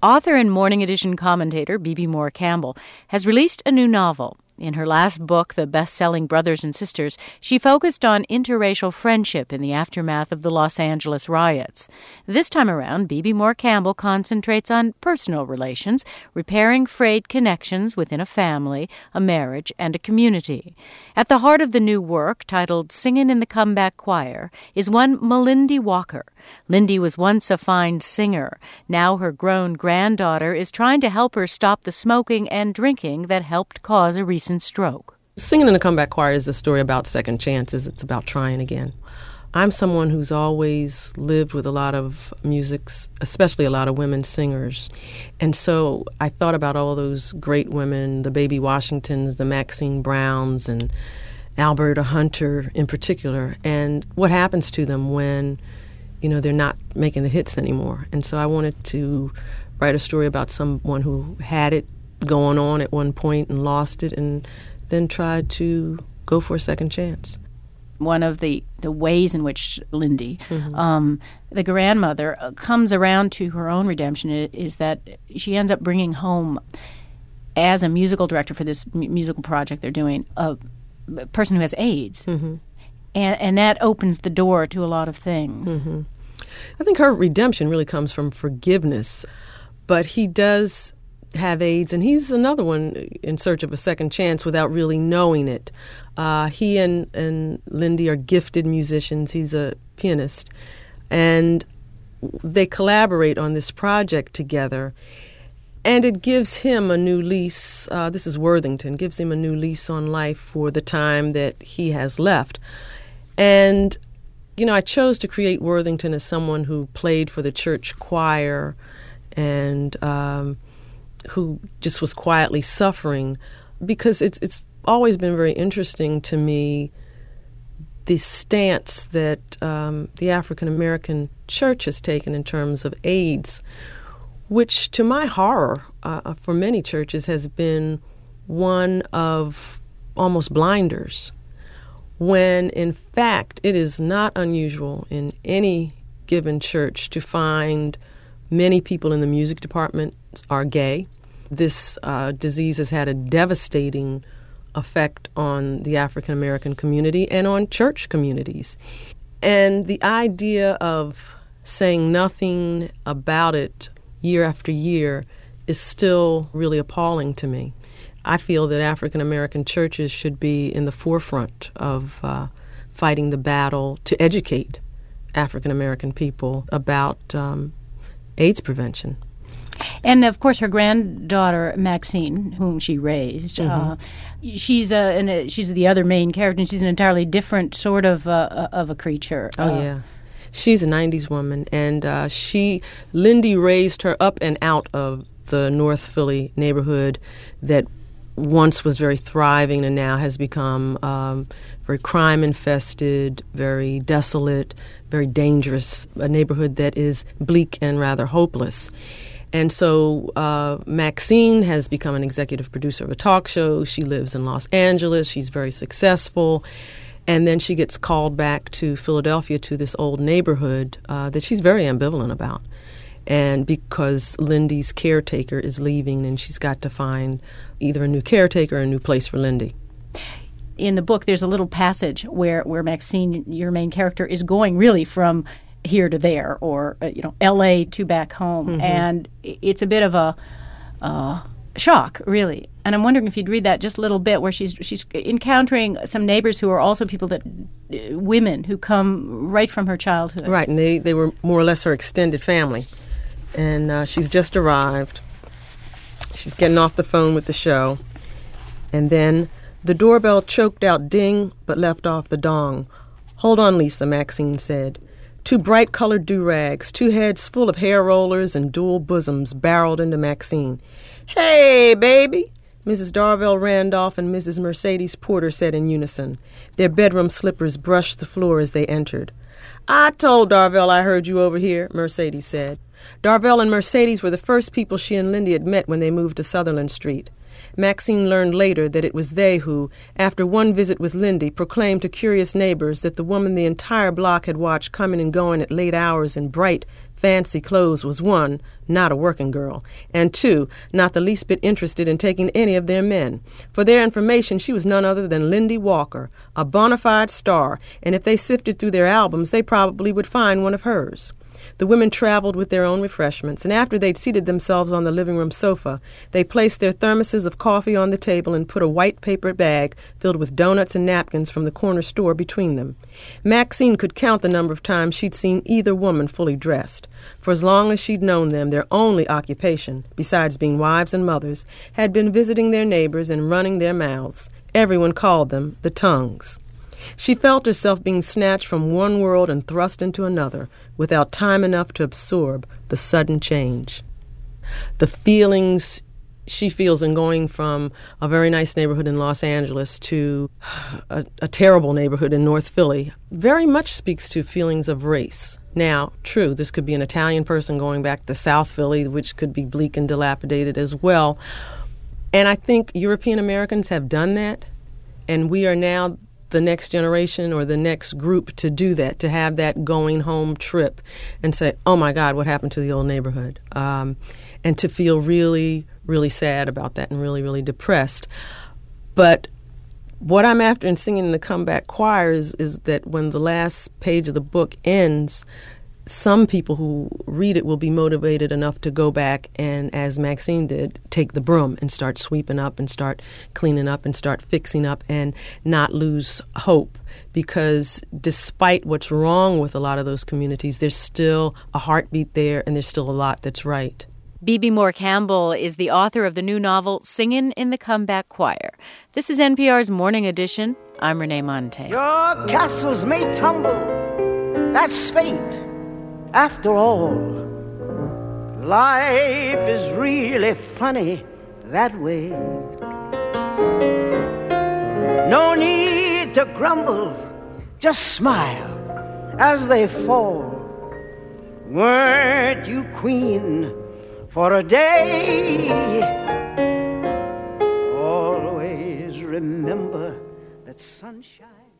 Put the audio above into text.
Author and Morning Edition commentator Bebe Moore Campbell has released a new novel. In her last book, The Best-Selling Brothers and Sisters, she focused on interracial friendship in the aftermath of the Los Angeles riots. This time around, Bebe Moore Campbell concentrates on personal relations, repairing frayed connections within a family, a marriage, and a community. At the heart of the new work, titled Singin' in the Comeback Choir, is one Melindy Walker. Lindy was once a fine singer. Now her grown granddaughter is trying to help her stop the smoking and drinking that helped cause a recent stroke. Singing in the Comeback Choir is a story about second chances. It's about trying again. I'm someone who's always lived with a lot of music, especially a lot of women singers. And so I thought about all those great women, the Baby Washingtons, the Maxine Browns, and Alberta Hunter in particular, and what happens to them when, they're not making the hits anymore. And so I wanted to write a story about someone who had it going on at one point and lost it and then tried to go for a second chance. One of the ways in which Lindy, the grandmother, comes around to her own redemption is that she ends up bringing home, as a musical director for this musical project they're doing, a person who has AIDS. Mm-hmm. And that opens the door to a lot of things. Mm-hmm. I think her redemption really comes from forgiveness. But he does have AIDS, and he's another one in search of a second chance without really knowing it. He and Lindy are gifted musicians. He's a pianist. And they collaborate on this project together. And it gives him a new lease. This is Worthington, gives him a new lease on life for the time that he has left. And, I chose to create Worthington as someone who played for the church choir and who just was quietly suffering, because it's always been very interesting to me, the stance that the African American church has taken in terms of AIDS, which to my horror for many churches has been one of almost blinders, when in fact it is not unusual in any given church to find many people in the music department are gay. This disease has had a devastating effect on the African American community and on church communities. And the idea of saying nothing about it year after year is still really appalling to me. I feel that African American churches should be in the forefront of fighting the battle to educate African American people about AIDS prevention. And, of course, her granddaughter, Maxine, whom she raised, she's the other main character, and she's an entirely different sort of a creature. Yeah. She's a 90s woman, and Lindy raised her up and out of the North Philly neighborhood that once was very thriving and now has become very crime-infested, very desolate, very dangerous, a neighborhood that is bleak and rather hopeless. And so Maxine has become an executive producer of a talk show. She lives in Los Angeles. She's very successful. And then she gets called back to Philadelphia to this old neighborhood that she's very ambivalent about. And because Lindy's caretaker is leaving, and she's got to find either a new caretaker or a new place for Lindy. In the book, there's a little passage where Maxine, your main character, is going really from here to there, or L.A. to back home, and it's a bit of a shock, really. And I'm wondering if you'd read that just a little bit, where she's encountering some neighbors who are also people women who come right from her childhood. Right, and they were more or less her extended family. And she's just arrived. She's getting off the phone with the show. And then the doorbell choked out ding, but left off the dong. "Hold on, Lisa," Maxine said. Two bright-colored do-rags, two heads full of hair rollers and dual bosoms barreled into Maxine. "Hey, baby," Mrs. Darvell Randolph and Mrs. Mercedes Porter said in unison. Their bedroom slippers brushed the floor as they entered. "I told Darvell I heard you over here," Mercedes said. Darvell and Mercedes were the first people she and Lindy had met when they moved to Sutherland Street. Maxine learned later that it was they who, after one visit with Lindy, proclaimed to curious neighbors that the woman the entire block had watched coming and going at late hours in bright, fancy clothes was one, not a working girl, and two, not the least bit interested in taking any of their men. For their information, she was none other than Lindy Walker, a bona fide star, and if they sifted through their albums, they probably would find one of hers. The women traveled with their own refreshments, and after they'd seated themselves on the living room sofa, they placed their thermoses of coffee on the table and put a white paper bag filled with donuts and napkins from the corner store between them. Maxine could count the number of times she'd seen either woman fully dressed. For as long as she'd known them, their only occupation, besides being wives and mothers, had been visiting their neighbors and running their mouths. Everyone called them the tongues. She felt herself being snatched from one world and thrust into another without time enough to absorb the sudden change. The feelings she feels in going from a very nice neighborhood in Los Angeles to a terrible neighborhood in North Philly very much speaks to feelings of race. Now, true, this could be an Italian person going back to South Philly, which could be bleak and dilapidated as well. And I think European Americans have done that, and we are now the next generation or the next group to do that, to have that going home trip and say, oh my God, what happened to the old neighborhood? And to feel really, really sad about that and really, really depressed. But what I'm after in singing in the comeback choir is that when the last page of the book ends, some people who read it will be motivated enough to go back and, as Maxine did, take the broom and start sweeping up and start cleaning up and start fixing up and not lose hope. Because despite what's wrong with a lot of those communities, there's still a heartbeat there and there's still a lot that's right. Bebe Moore Campbell is the author of the new novel Singin' in the Comeback Choir. This is NPR's Morning Edition. I'm Renee Montagne. Your castles may tumble. That's fate. After all, life is really funny that way. No need to grumble, just smile as they fall. Weren't you queen for a day? Always remember that sunshine